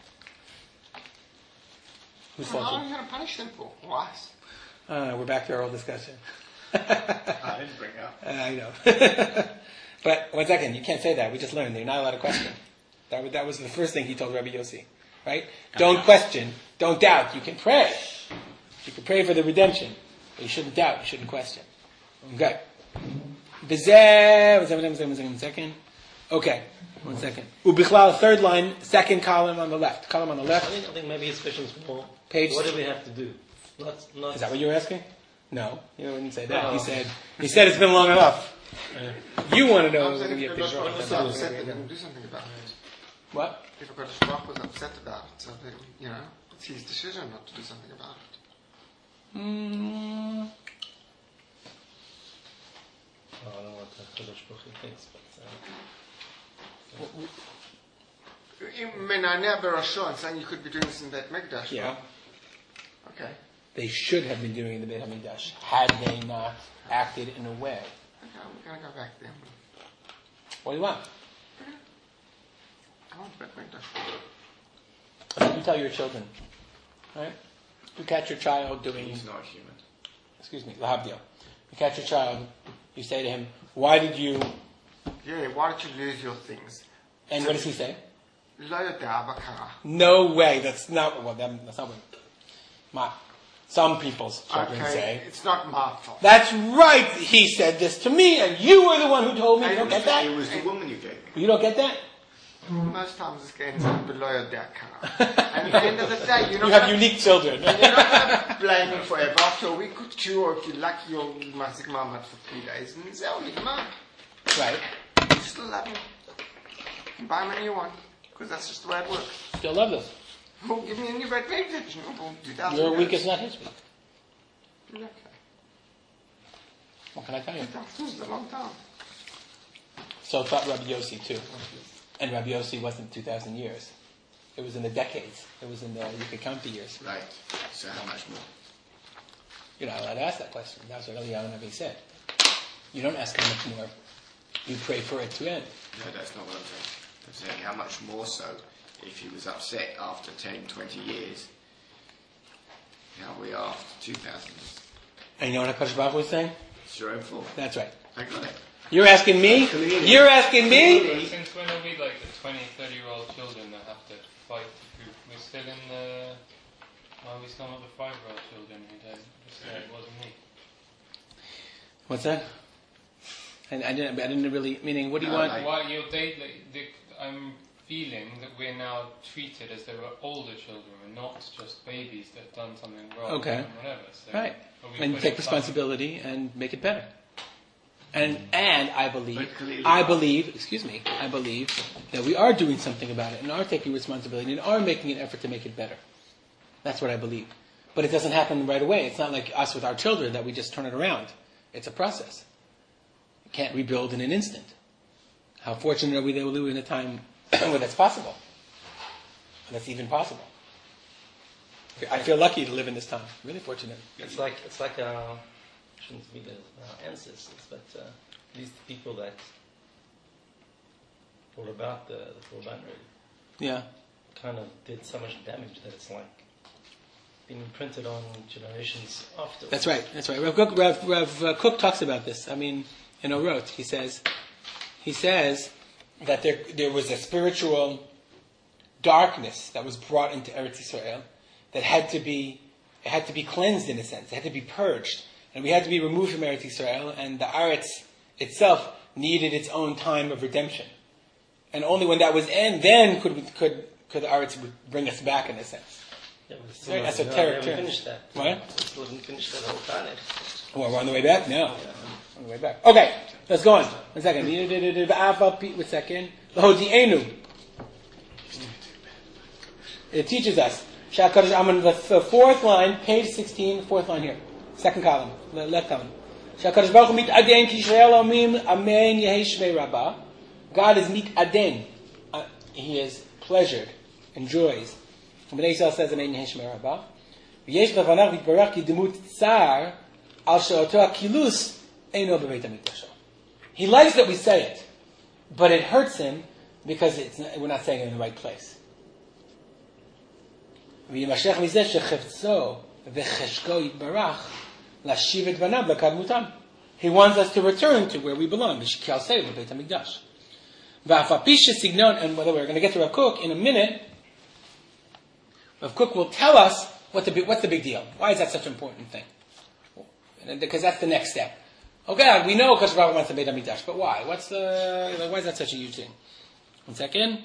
S1: Whose
S5: Well,
S1: fault
S5: how
S1: is
S5: are you going to punish them for? Why?
S1: Uh, we're back to our old discussion.
S3: I didn't bring it up.
S1: Uh, I know. But one second, you can't say that. We just learned you're not allowed to question. That was, that was the first thing he told Rabbi Yossi. Right? Don't question. Don't doubt. You can pray. You can pray for the redemption. But you shouldn't doubt. You shouldn't question. Okay. One second. Okay. One second. Ubichlal, third line, second column on the left. Column on the
S4: I
S1: left.
S4: think, I think maybe his question is more,
S1: Page-
S4: what do we have to do? Not, not
S1: Is that what you were asking? No. You didn't say that.
S4: No.
S1: He said, he said it's been long enough. You want to know
S5: I'm
S1: if
S5: saying
S1: we
S5: if
S1: get
S5: Kadosh Baruch Hu
S1: picture.
S5: is upset, they're going to do something about it.
S1: What?
S5: If a British Baruch was upset about it, so then, you know, it's his decision not to do something about it.
S1: Mm.
S4: Oh, I don't know what the Kodesh Baruch Hu thinks, but... Uh,
S5: You mean I never assure and saying you could be doing this in Beit Mikdash?
S1: Yeah.
S5: Okay.
S1: They should have been doing the Beit HaMikdash had they not acted in a way.
S5: Okay, we're going to go back there.
S1: What do you want?
S5: I want Beit Mikdash.
S1: That's what you tell your children, right? You catch your child doing...
S2: He's not human.
S1: Excuse me, lahabdil. You catch your child, you say to him, why did you...
S5: Yeah, why don't you lose your things?
S1: And what does he say?
S5: Lo yodea bakara.
S1: No way, that's not... Well, that- that's not what... My, some people's children
S5: Okay,
S1: say.
S5: it's not my fault.
S1: That's right, he said this to me, and you were the one who told me. You don't get
S2: It
S1: that?
S2: was the woman you gave me.
S1: You don't get that?
S5: Most times it's going to be below yodea kara. And at the end of the day, you're not
S1: You have
S5: gonna-
S1: unique children.
S5: you're not going to blame me forever. After a week or two, or if you're lucky, you'll masik mamad for three days, and it's only mine.
S1: Right.
S5: You still love him. Buy him a new one, because that's just the way it works.
S1: Still love this.
S5: Well, give me a new Beit Mikdash. Well, two thousand
S1: Your week
S5: years.
S1: is not his week.
S5: Okay.
S1: What can I tell you?
S5: two thousand is a long time.
S1: So thought Rabbi Yossi too. And Rabbi Yossi wasn't two thousand years. It was in the decades. It was in the, you could count the years.
S2: Right. So how much more?
S1: You're not allowed to ask that question. That's what Eliyahu Navi said. You don't ask how much more. You pray for it to end.
S2: No, that's not what I'm saying. I'm saying how much more so if he was upset after ten, twenty years. How we are after two thousand.
S1: And you know what HaKadosh Baruch Hu was saying?
S2: It's your own fault.
S1: That's right.
S2: I got it.
S1: You're asking me? You're asking me?
S3: Since when are we like the twenty, thirty year old children that have to fight the group? We're still in the... Well, we still not the five year old children who died. It wasn't me.
S1: What's that? I, I didn't. I didn't really. Meaning, what do you
S2: No,
S1: want?
S2: like-
S3: Why you they, they, they, I'm feeling that we're now treated as though we're older children, we're not just babies that have done something wrong.
S1: Okay.
S3: And whatever. So
S1: Right.
S3: are we
S1: And
S3: putting
S1: take
S3: some-
S1: responsibility and make it better. And and I believe,
S2: But clearly
S1: I
S2: not.
S1: believe, excuse me, I believe that we are doing something about it and are taking responsibility and are making an effort to make it better. That's what I believe. But it doesn't happen right away. It's not like us with our children that we just turn it around. It's a process. You can't rebuild in an instant. How fortunate are we that we live in a time where that's possible? That's even possible. I feel lucky to live in this time. Really fortunate.
S4: It's like it's like uh, shouldn't be the uh, ancestors, but uh, these people that brought about the the Korban really
S1: Yeah.
S4: kind of did so much damage that it's like being imprinted on generations after.
S1: That's right. That's right. Rav Cook, Rav, Rav uh, Cook talks about this. I mean, in Orot, he says, he says that there there was a spiritual darkness that was brought into Eretz Yisrael that had to be it had to be cleansed in a sense. It had to be purged, and we had to be removed from Eretz Yisrael. And the Eretz itself needed its own time of redemption, and only when that was end, then could we, could could the Eretz bring us back in a sense.
S4: Yeah, but it's
S1: Very
S4: not-
S1: esoteric
S4: we
S1: terms.
S4: haven't finished that.
S1: What?
S4: We still haven't finished that whole planet.
S1: Well, we're on the way back? No. On the way back. Okay, let's go on. One second. One second. Lahodi'enu. It teaches us. I'm on the fourth line, page sixteen, fourth line here. Second column, le- left column. Shakadosh Baruch Hu mit'aden ki Yisrael omim amen yehi shvei rabbah. God is mit'aden. Uh, He is pleasured, enjoys. And Bnei Yisrael says amen yehi shvei rabbah. V'yesh levanav yitbarach yidemut tsar al she'oto hakilus eino b'beit hamikdash. He likes that we say it, but it hurts him because it's not, we're not saying it in the right place. וימשך מזה שחפצו וחשקו יתברך להשיב את בניו לקדמותם. He wants us to return to where we belong, כעל סדר בבית המקדש. ואף על פי שסגנון, and by the way, we're going to get to Rav Kook in a minute. Rav Kook will tell us what the, what's the big deal. Why is that such an important thing? Because that's the next step. Okay, we know because Rav wants the Beit HaMikdash, but why? What's the, why is that such a huge thing? One second.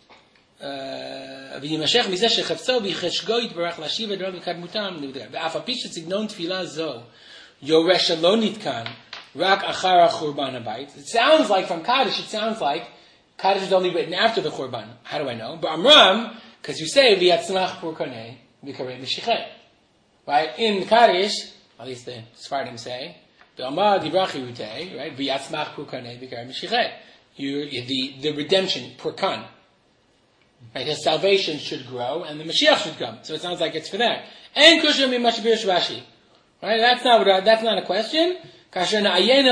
S1: וימשך מזה שחפצו ויחשקו יתברך להשיב את בניו לקדמותם. ואף על פי שסגנון תפילה זו יורש שלא נתקן רק אחר החורבן הבית. It sounds like from Kaddish, it sounds like Kaddish is only written after the Churban. How do I know? But Amram, because you say v'yatzmach purkanei v'karei b'shichet. Right? In Kaddish, at least the Sephardim say, v'amar dibrachi rutei, right? V'yatzmach purkanei v'karei b'shichet. You, the, the redemption, purkan. Right? His salvation should grow, and the Mashiach should come. So it sounds like it's for that. And kushim imashbir Rashi. Right? That's not what, that's not a question. If we understand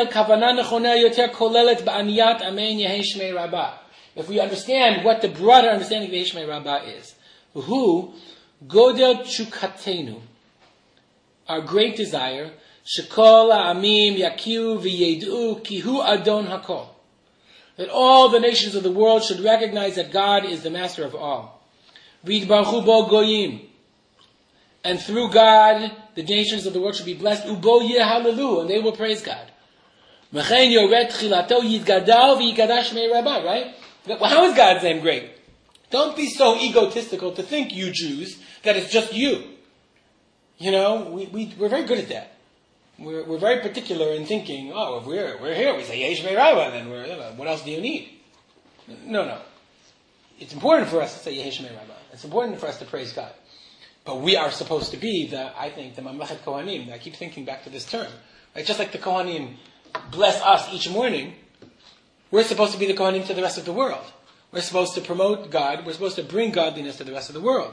S1: what the broader understanding of Yeshmei Rabbah is, who godel chukatenu, our great desire, shekol ha'amim yakiu v'yedu kihu adon hakol, that all the nations of the world should recognize that God is the master of all. V'yidbarchu bo goyim, and through God, the nations of the world should be blessed. Ubo yehalelu, and they will praise God. Mechen yoret chilato yidgadal v'yigadash mei rabbah, right? Well, how is God's name great? Don't be so egotistical to think, you Jews, that it's just you. You know, we, we, we're very good at that. We're, we're very particular in thinking, oh, if we're, we're here, we say Yesh mei rabbah, then we're, you know, what else do you need? No, no. It's important for us to say Yesh mei rabbah. It's important for us to praise God. But we are supposed to be the, I think, the Mamlechet Kohanim. I keep thinking back to this term. Right? Just like the Kohanim bless us each morning, we're supposed to be the Kohanim to the rest of the world. We're supposed to promote God. We're supposed to bring godliness to the rest of the world.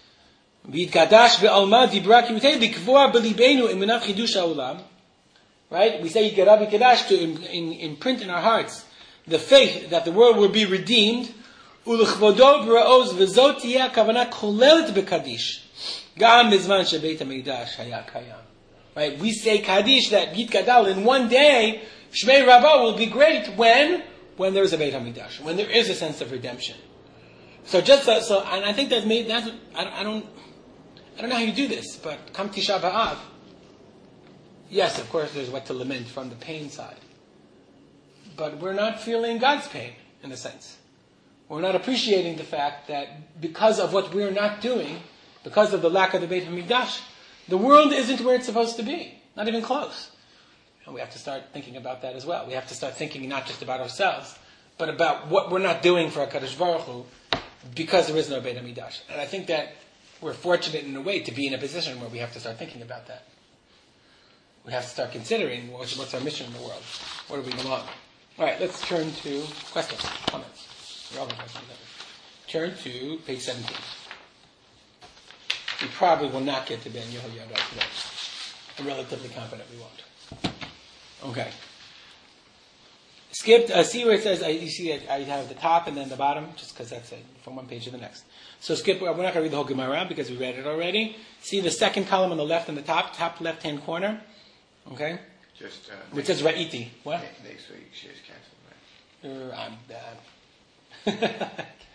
S1: Right? We say Yitgadash B'Kadash to imprint in our hearts the faith that the world will be redeemed. Ulechvodo b'ra'oz v'zot tiyeh kavanah kolelet b'kadish. Gam mizman shebeit hamikdash haya kayam. Right? We say Kaddish that Yitgadal in one day, Shmei Rabbah will be great when? When there is a Beit HaMikdash. When there is a sense of redemption. So just so, so and I think that's made, that's, I don't, I don't, I don't know how you do this, but come Tisha B'Av. Yes, of course there's what to lament from the pain side. But we're not feeling God's pain, in a sense. We're not appreciating the fact that because of what we're not doing, because of the lack of the Beit HaMikdash, the world isn't where it's supposed to be. Not even close. And we have to start thinking about that as well. We have to start thinking not just about ourselves, but about what we're not doing for HaKadosh Baruch Hu because there is no Beit HaMikdash. And I think that we're fortunate in a way to be in a position where we have to start thinking about that. We have to start considering what's, what's our mission in the world. Where do we belong? All right, let's turn to questions, comments. Questions. Turn to page seventeen. We probably will not get to Ben Yehoyada today. I'm relatively confident we won't. Okay. Skip, uh, see where it says, uh, you see it, I have the top and then the bottom, just because that's it, from one page to the next. So skip, we're not going to read the whole Gemara because we read it already. See the second column on the left and the top, top left-hand corner? Okay?
S2: Just, uh,
S1: which says Ra'iti. What?
S2: Next week, she's cancelled, right?
S1: Uh, I'm,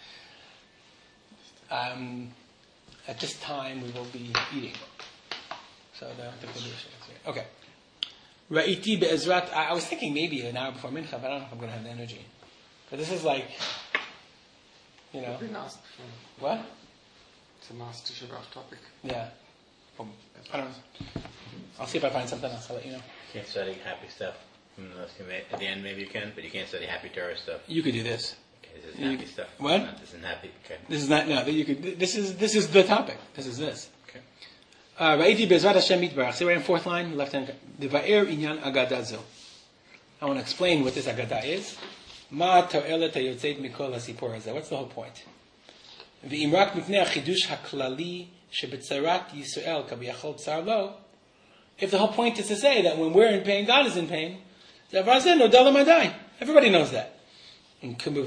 S1: uh, um, at this time, we will be eating. So the, the okay. Ra'iti be'ezrat. I was thinking maybe an hour before mincha, but I don't know if I'm going to have the energy. But this is like, you know. What?
S5: It's a nice Tisha B'Av topic.
S1: Yeah. Um, I don't know. I'll see if I find something else. I'll let you know.
S6: You can't study happy stuff. At the end, maybe you can, but you can't study happy Torah stuff.
S1: You could do this.
S6: This is happy
S1: you,
S6: stuff.
S1: What?
S6: Not, this isn't happy. Okay.
S1: This is not. No. You could. This is. This is the topic. This is this.
S6: Okay.
S1: Ra'iti be'ezrat Hashem mitbarach. See right in fourth line, left hand. Deva'er inyan agadazo. I want to explain what this agada is. Ma to'elet hayotzeit mikol hasipor hazeh. What's the whole point? Ve'imrak mipnei hachidush haklali shebetzarat Yisrael kabiyachol tsar lo. If the whole point is to say that when we're in pain, God is in pain, everybody knows that. So we don't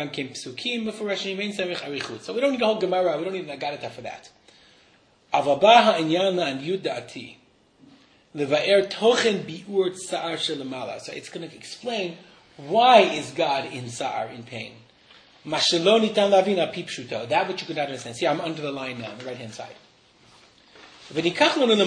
S1: need a whole Gemara, we don't need an Agadata for that. So it's going to explain why is God in Sa'ar, in pain. That which you could not understand. See, I'm under the line now, on the right hand side. He says,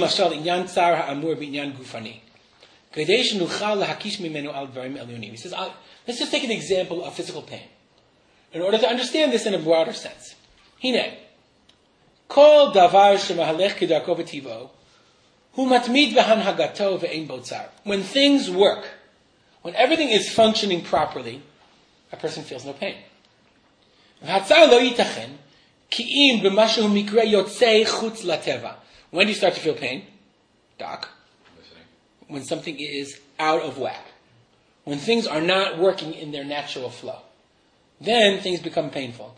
S1: let's just take an example of physical pain. In order to understand this in a broader sense. Hine. Kol davar shemahalech kedarko v'tivo hu matmid v'hanhagato ve'ein bo tzar. When things work, when everything is functioning properly, a person feels no pain. When do you start to feel pain? Doc.
S6: Listening.
S1: When something is out of whack. When things are not working in their natural flow. Then things become painful.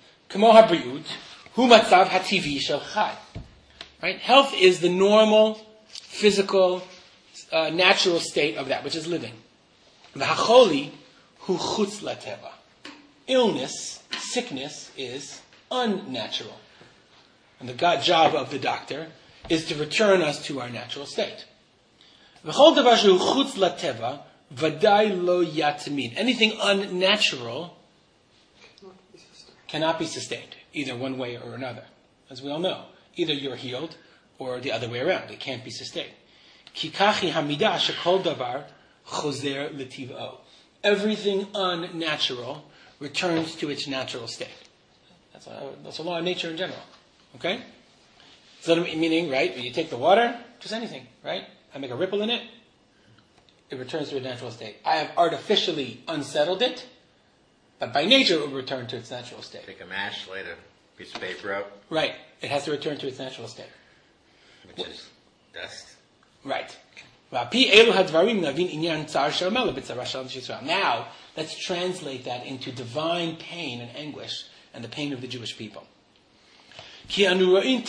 S1: Right? Health is the normal, physical, uh, natural state of that which is living. Illness, sickness is unnatural. And the God job of the doctor is to return us to our natural state. Anything unnatural cannot be sustained, either one way or another. As we all know, either you're healed or the other way around. It can't be sustained. Everything unnatural returns to its natural state. That's a, that's a law of nature in general. Okay? So meaning, right, when you take the water, just anything, right? I make a ripple in it, it returns to its natural state. I have artificially unsettled it, but by nature it will return to its natural state.
S6: Take a match, light a piece of paper up.
S1: Right. It has to return to its natural state.
S6: Which is dust.
S1: Right. Now, let's translate that into divine pain and anguish and the pain of the Jewish people. He says,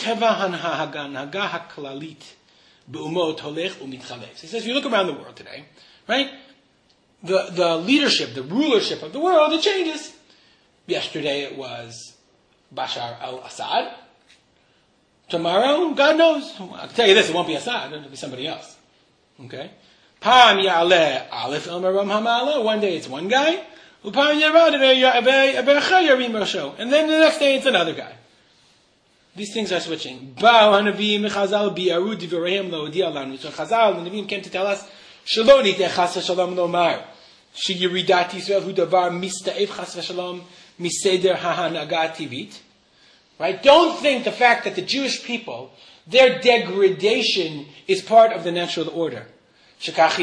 S1: if you look around the world today, right, the, the leadership, the rulership of the world, it changes. Yesterday it was Bashar al-Assad. Tomorrow, God knows. I'll tell you this, it won't be Assad, it'll be somebody else. Okay? Pam ya'aleh alef el maram hamala. One day it's one guy. Upam yarad yarim rosho. And then the next day it's another guy. These things are switching. Ba'u hanavim chazal bi'aru divrayim lo odi alanu. So Chazal, the Nevi'im came to tell us, Shelo niteh chas v'shalom lomar. Sheyiridat Yisrael hu davar mista'ef chas v'shalom miseder ha'hanaga tivit. Right? Don't think the fact that the Jewish people, their degradation is part of the natural order. Right?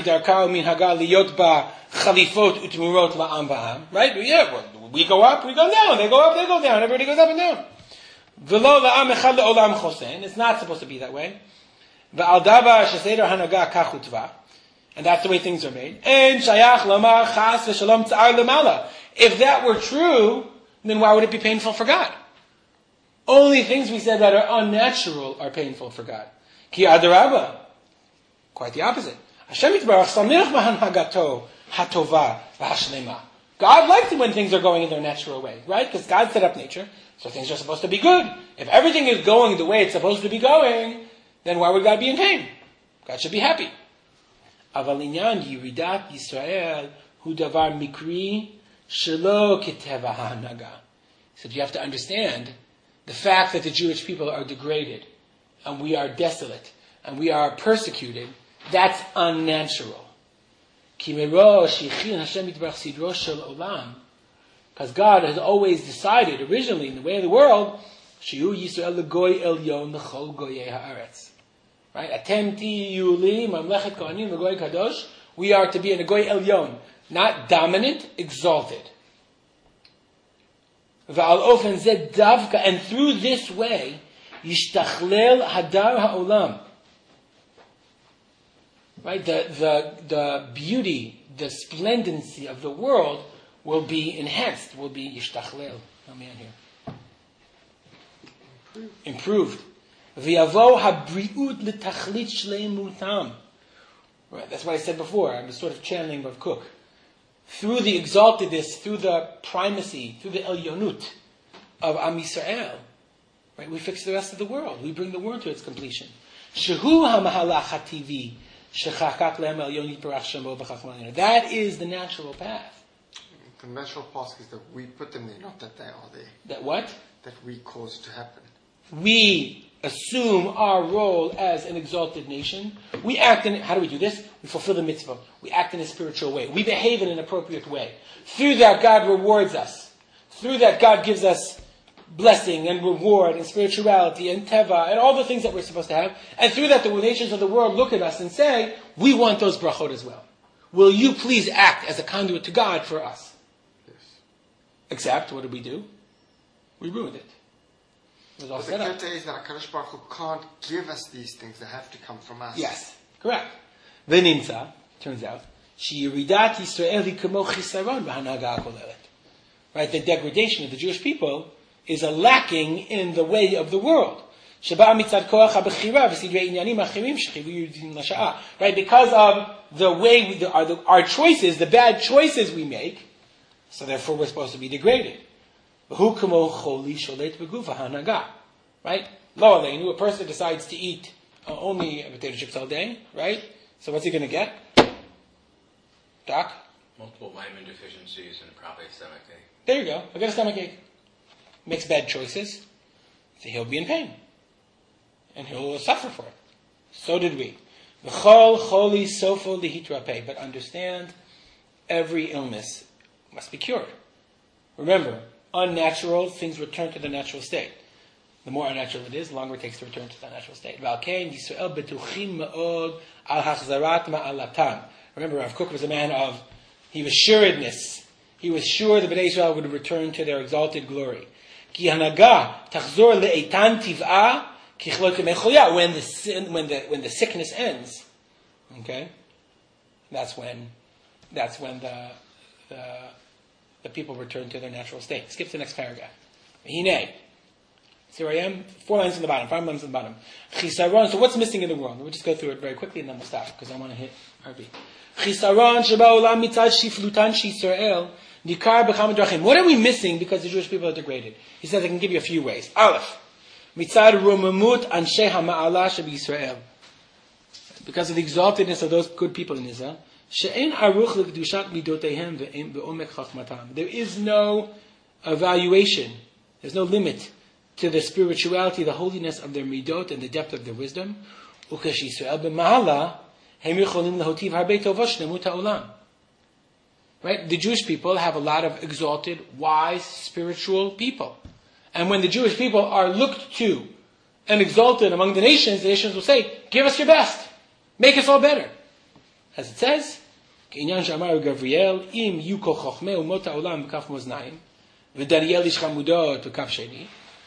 S1: Yeah, we go up, we go down. They go up, they go down. Everybody goes up and down. It's not supposed to be that way. And that's the way things are made. If that were true, then why would it be painful for God? Only things we said that are unnatural are painful for God. Ki adarabba. Quite the opposite. Hashem yitbarach samich b'hanhagato hatova v'hashlema. God likes it when things are going in their natural way, right? Because God set up nature, so things are supposed to be good. If everything is going the way it's supposed to be going, then why would God be in pain? God should be happy. Aval inyan yiridat Yisrael hu davar mikri shelo keteva ha'hanaga. So you have to understand the fact that the Jewish people are degraded, and we are desolate, and we are persecuted, that's unnatural. Because God has always decided, originally, in the way of the world, right? Atem tiyu li mamlechet kohanim v'goy kadosh. We are to be in a goy elyon, not dominant, exalted. And through this way, yishtachlel hadar ha'olam. Right, the, the, the beauty, the splendency of the world will be enhanced, will be yishtachlel. Help me out here. Improved. V'yavo habriut l'tachlit shleimutam. Right, that's what I said before. I'm sort of channeling of Cook. Through the exaltedness, through the primacy, through the Elyonut of Am Yisrael, right, we fix the rest of the world. We bring the world to its completion. Shehu ha'mahalach hativi shechakak lehem Elyon yitbarach shemo b'chachman. That is the natural path.
S5: The natural path is that we put them there, not that they are there.
S1: That what?
S5: That we cause it to happen.
S1: We assume our role as an exalted nation. We act in, how do we do this? We fulfill the mitzvah. We act in a spiritual way. We behave in an appropriate way. Through that, God rewards us. Through that, God gives us blessing and reward and spirituality and teva and all the things that we're supposed to have. And through that, the nations of the world look at us and say, we want those brachot as well. Will you please act as a conduit to God for us?
S5: Yes.
S1: Except, what did we do? We ruined it. It was all
S5: But the
S1: set up.
S5: Kirta is that HaKadosh Baruch Hu can't give us these things. They have to come from us.
S1: Yes, correct. V'nimtza, turns out, she'yiridat Yisrael hi kamo chisaron b'hanaga hakoleret. Right, the degradation of the Jewish people is a lacking in the way of the world. Sheba mitzad koach ha'bechira v'sidrei inyanim achirim shechivu yudin l'sha'a. Right, because of the way we, the, our, the, our choices, the bad choices we make, so therefore we're supposed to be degraded. V'hu kamo choli sholet b'gufa hanaga. Right? Lo aleinu, a person decides to eat uh, only potato chips all day, right? So what's he going to get? Doc?
S6: Multiple vitamin deficiencies and probably a stomach ache.
S1: There you go. I got a stomach ache. Makes bad choices. So he'll be in pain. And he'll suffer for it. So did we. V'chol choli sofo lihitrapeh. But understand, every illness must be cured. Remember, unnatural things return to the natural state. The more unnatural it is, the longer it takes to return to the natural state. Remember, Rav Kook was a man of, he was sureness. He was sure the Bnei Israel would return to their exalted glory. When the sin, when the when the sickness ends, okay, that's when that's when the the, the people return to their natural state. Skip to the next paragraph. Hine. So here I am, four lines on the bottom, five lines on the bottom. Chisaron, so what's missing in the world? We'll just go through it very quickly and then we'll stop, because I want to hit R B. Chisaron sheba olam mitzad shiflutan Yisrael nikar b'chama drachim. What are we missing because the Jewish people are degraded? He says I can give you a few ways. Aleph, mitzad rumamut anshe ha'ma'ala sheb'Yisrael. Because of the exaltedness of those good people in Israel. She'en aruch l'kedushat midotehem ve'omek chachmatam. There is no evaluation, there's no limit to the spirituality, the holiness of their midot and the depth of their wisdom. Right? The Jewish people have a lot of exalted, wise, spiritual people. And when the Jewish people are looked to and exalted among the nations, the nations will say, give us your best. Make us all better. As it says, Gabriel, im yuko chochmeu mota olam b'kaf moznaim, v'Daniel ish chamudot b'kaf sheni.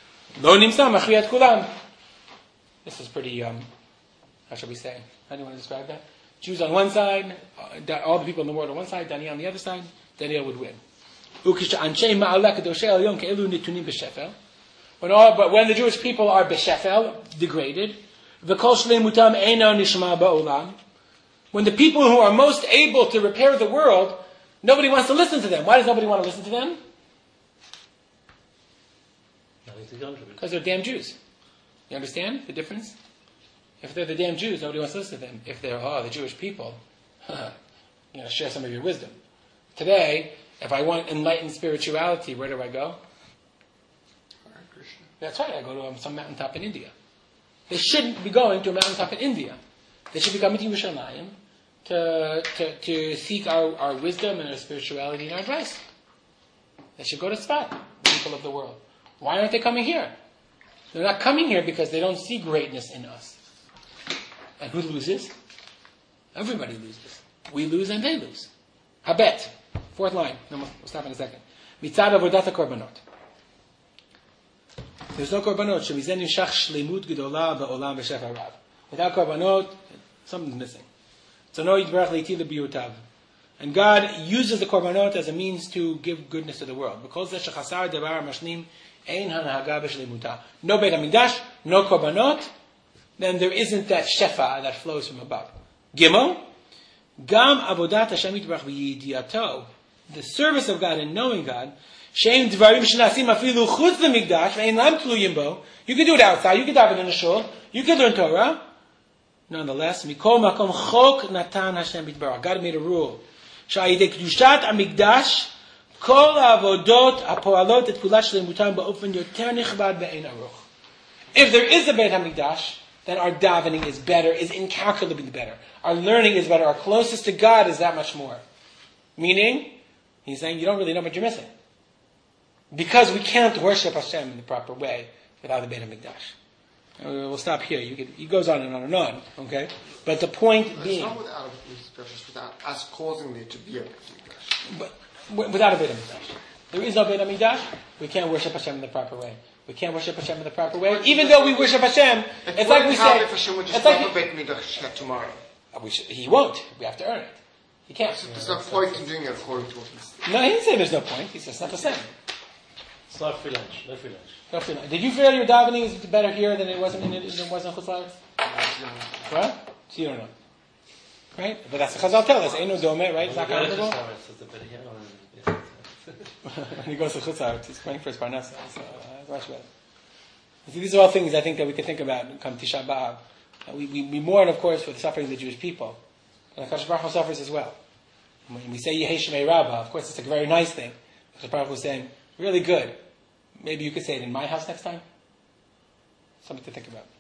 S1: This is pretty, um, how shall we say? How do you want to describe that? Jews on one side, uh, all the people in the world on one side, Daniel on the other side, Daniel would win. When all, but when the Jewish people are b'shefel, degraded, when the people who are most able to repair the world, nobody wants to listen to them. Why does nobody want to listen to them? Because they're damn Jews. You understand the difference? If they're the damn Jews, nobody wants to listen to them. If they're, oh, the Jewish people, you know, share some of your wisdom. Today, if I want enlightened spirituality, where do I go? That's right, I go to some mountaintop in India. They shouldn't be going to a mountaintop in India. They should be coming to Yerushalayim to, to, to seek our, our wisdom and our spirituality and our advice. They should go to Tzfat, the people of the world. Why aren't they coming here? They're not coming here because they don't see greatness in us. And who loses? Everybody loses. We lose and they lose. Habet. Fourth line. No, we'll stop in a second. Mitzad avodat korbanot. There's no korbanot. Shemizen nishach shleimut gedola ba'olam b'shef harav. Without korbanot, something's missing. Tzano yitbarach leiti lebiyutav. And God uses the korbanot as a means to give goodness to the world. Because the shechasar devar mashlim ein hanhaga b'shleimuta. No Beit HaMikdash, no korbanot, then there isn't that shefa that flows from above. Gimel, gam avodat Hashem yitbarach v'yidiyato. The service of God and knowing God, shein dvarim shenasim afilu chutz leMikdash ve'ein lam tluyim bo. You can do it outside. You can daven in a shul. You can learn Torah. Nonetheless, mikol makom chok natan Hashem yitbarach. God made a rule. Sha'idei kedushat HaMikdash kol avodot hapoalot et kulat shleimutam ba'ofen yoter nichbad ve'ein aruch. If there is a Beit HaMikdash, then our davening is better, is incalculably better. Our learning is better. Our closest to God is that much more. Meaning, he's saying you don't really know what you're missing. Because we can't worship Hashem in the proper way without the Beit HaMikdash. We'll stop here. You could, he goes on and on and on. Okay, but the point
S5: But
S1: being,
S5: it's not without, it's without us causing there to be a Beit HaMikdash.
S1: but without a Beit HaMikdash. there is no Beit HaMikdash, we can't worship Hashem in the proper way. We can't worship Hashem in the proper way. Even though we worship Hashem, it's like we say,
S5: if Hashem would just
S1: it's like
S5: drop a Beit HaMikdash tomorrow.
S1: we should, he won't. We have to earn it. He can't.
S5: So there's no point in doing it according to what he said.
S1: No, he didn't say there's no point. He says it's not the same.
S4: It's not free lunch. No free lunch.
S1: No free lunch. Did you feel your davening is better here than it wasn't in it, than it was in Chutz La'aretz? What? So you don't know. Right? But that's the Chazal tell us. Ain't no dome, right? It's not comparable. When he goes to Chutz La'aretz, he's praying for his parnasa. So, uh, much better. See, these are all things I think that we can think about come Tisha B'Av. Uh, we, we, we mourn, of course, for the suffering of the Jewish people. But HaKadosh Baruch Hu suffers as well. When we say Yehei Shemei Rabbah, of course, it's a very nice thing. HaKadosh Baruch Hu is saying, really good. Maybe you could say it in my house next time. Something to think about.